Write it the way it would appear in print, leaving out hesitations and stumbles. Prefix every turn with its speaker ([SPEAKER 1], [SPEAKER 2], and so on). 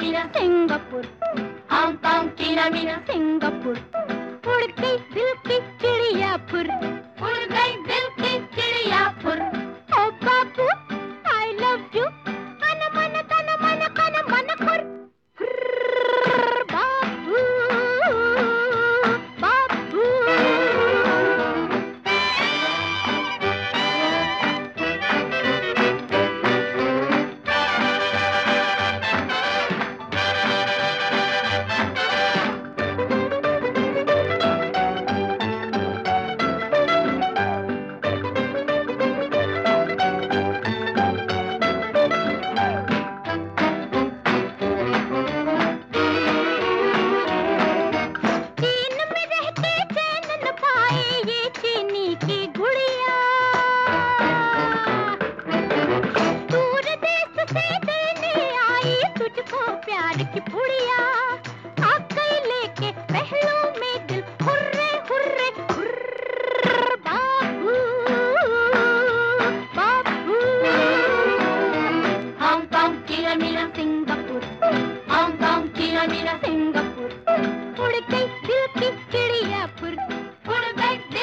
[SPEAKER 1] Meena Singapore, Hong Kong China Meena Singapore, उड़ गई दिल की चिड़िया फुर, उड़ गई दिल की चिड़िया फुर। ओ बाबू आई लव यू, कन मन खुर, बाबू बाबू। प्यार की पुड़िया आ गई लेके पहलू में दिल, हुर्रे हुर्रे हुर्र, बाबू बाबू। Hong Kong China Meena Singapore, Hong Kong China Meena Singapore, उड़ गई दिल की चिड़िया फुर, उड़ गई